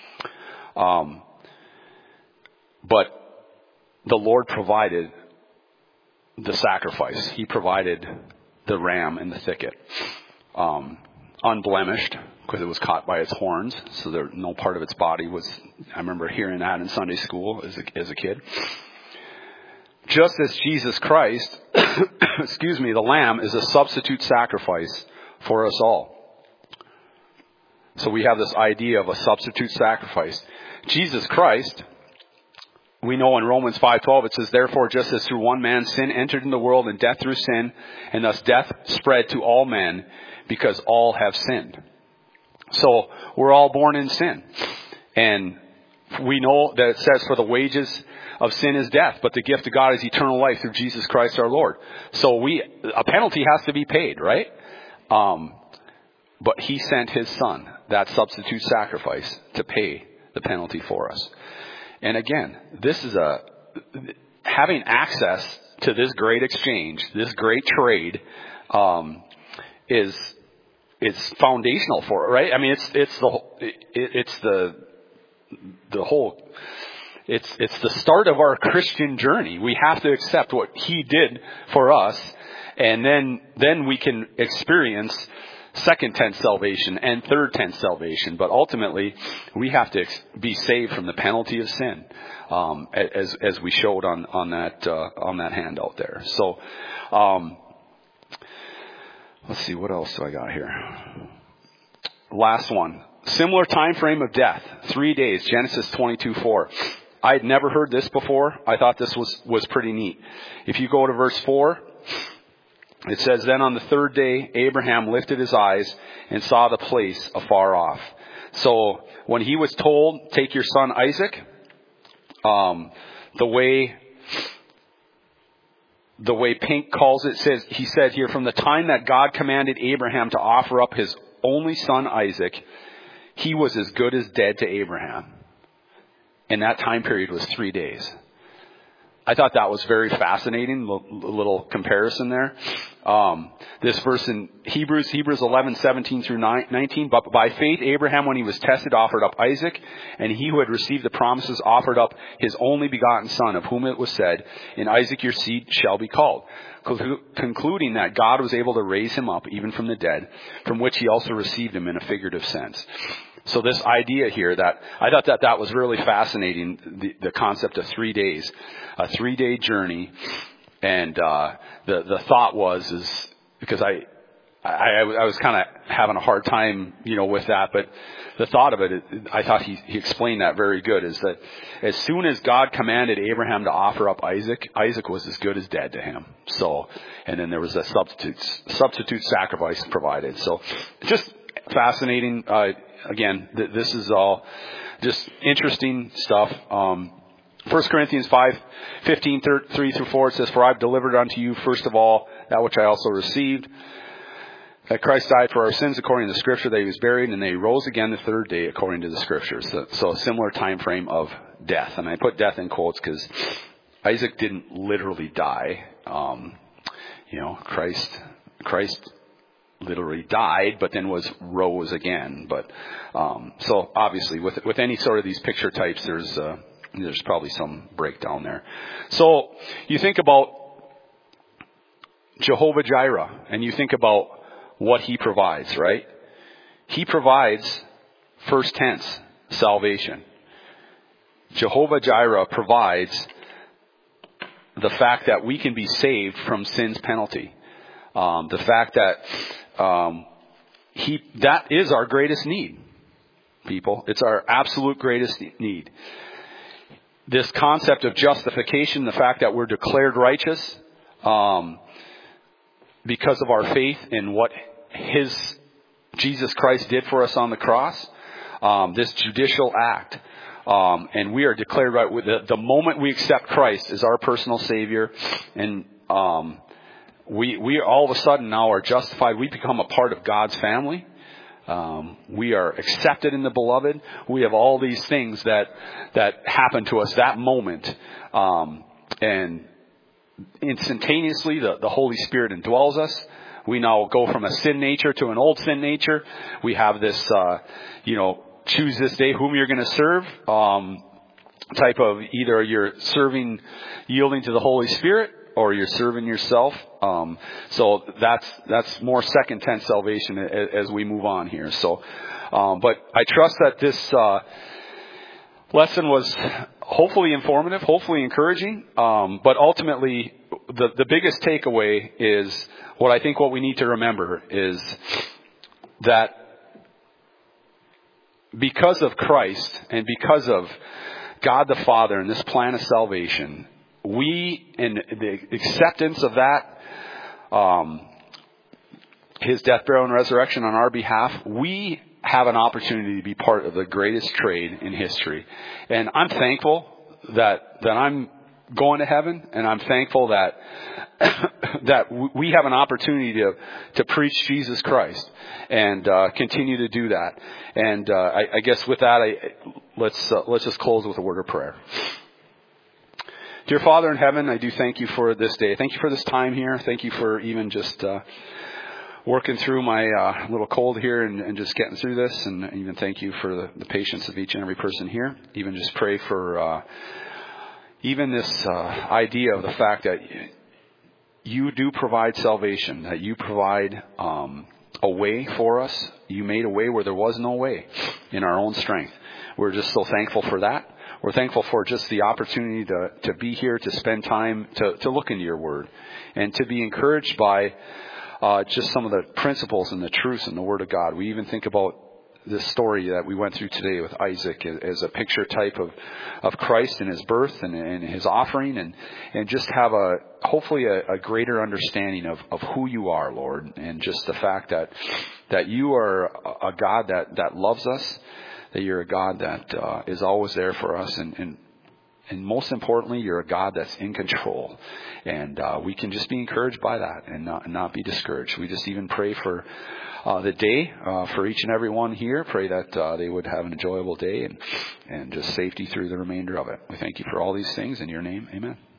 But the Lord provided the sacrifice. He provided the ram in the thicket, unblemished, because it was caught by its horns, so no part of its body was. I remember hearing that in Sunday school as a kid. Just as Jesus Christ, the lamb is a substitute sacrifice for us all. So we have this idea of a substitute sacrifice. Jesus Christ, we know in Romans 5:12 it says, therefore, just as through one man sin entered in the world, and death through sin, and thus death spread to all men, because all have sinned. So we're all born in sin. And we know that it says, for the wages of sin is death, but the gift of God is eternal life through Jesus Christ our Lord. So a penalty has to be paid, right? But he sent his son, that substitute sacrifice, to pay the penalty for us. And again, this is having access to this great exchange, this great trade, is foundational for it, right? I mean, it's the start of our Christian journey. We have to accept what He did for us, and then we can experience second tense salvation and third tense salvation. But ultimately, we have to be saved from the penalty of sin, as we showed on that handout there. So, let's see, what else do I got here? Last one. Similar time frame of death, 3 days, Genesis 22:4. I had never heard this before. I thought this was pretty neat. If you go to verse 4, it says, "Then on the third day, Abraham lifted his eyes and saw the place afar off." So when he was told, take your son Isaac, the way Pink calls it, he said here, from the time that God commanded Abraham to offer up his only son Isaac, he was as good as dead to Abraham. And that time period was 3 days. I thought that was very fascinating, a little comparison there. This verse in Hebrews 11:17 through 19. "But by faith Abraham, when he was tested, offered up Isaac, and he who had received the promises offered up his only begotten son, of whom it was said, 'In Isaac your seed shall be called,' concluding that God was able to raise him up even from the dead, from which he also received him in a figurative sense." So this idea here, that I thought that was really fascinating, the concept of 3 days, a 3-day journey. And the thought is because I was kind of having a hard time, with that, but the thought of it, I thought he explained that very good, is that as soon as God commanded Abraham to offer up Isaac, Isaac was as good as dead to him. So, and then there was a substitute sacrifice provided. So just fascinating. Again, this is all just interesting stuff. 1 Corinthians 5:15, 3 through 4, it says, "For I've delivered unto you first of all that which I also received, that Christ died for our sins according to the Scripture, that He was buried, and that He rose again the third day according to the Scriptures." So a similar time frame of death. And I put death in quotes because Isaac didn't literally die. Christ literally died, but then rose again. But so obviously, with any sort of these picture types, there's probably some breakdown there. So you think about Jehovah Jireh, and you think about what He provides, right? He provides first tense salvation. Jehovah Jireh provides the fact that we can be saved from sin's penalty. The fact that that is our greatest need, people. It's our absolute greatest need. This concept of justification, the fact that we're declared righteous because of our faith in what Jesus Christ did for us on the cross, this judicial act, and we are declared right with the moment we accept Christ as our personal Savior, and we all of a sudden now are justified. We become a part of God's family. We are accepted in the beloved. We have all these things that happen to us that moment. And instantaneously, the Holy Spirit indwells us. We now go from a sin nature to an old sin nature. We have this, choose this day whom you're going to serve. Type of either you're yielding to the Holy Spirit, or you're serving yourself. So that's more second tense salvation as we move on here. So, but I trust that this lesson was hopefully informative, hopefully encouraging. But ultimately, the biggest takeaway is what we need to remember is that because of Christ and because of God the Father and this plan of salvation, we, in the acceptance of that, His death, burial, and resurrection on our behalf, we have an opportunity to be part of the greatest trade in history. And I'm thankful that I'm going to heaven, and I'm thankful that we have an opportunity to preach Jesus Christ and continue to do that. And I guess with that, let's just close with a word of prayer. Dear Father in heaven, I do thank you for this day. Thank you for this time here. Thank you for even just working through my little cold here and just getting through this. And even thank you for the patience of each and every person here. Even just pray for even this idea of the fact that you do provide salvation, that you provide a way for us. You made a way where there was no way in our own strength. We're just so thankful for that. We're thankful for just the opportunity to be here, to spend time, to look into your word, and to be encouraged by just some of the principles and the truths in the word of God. We even think about this story that we went through today with Isaac as a picture type of Christ and his birth and his offering, and just have hopefully a greater understanding of who you are, Lord, and just the fact that you are a God that loves us, that you're a God that is always there for us, and most importantly, you're a God that's in control. And we can just be encouraged by that and not be discouraged. We just even pray for the day for each and every one here. Pray that they would have an enjoyable day and just safety through the remainder of it. We thank you for all these things in your name. Amen.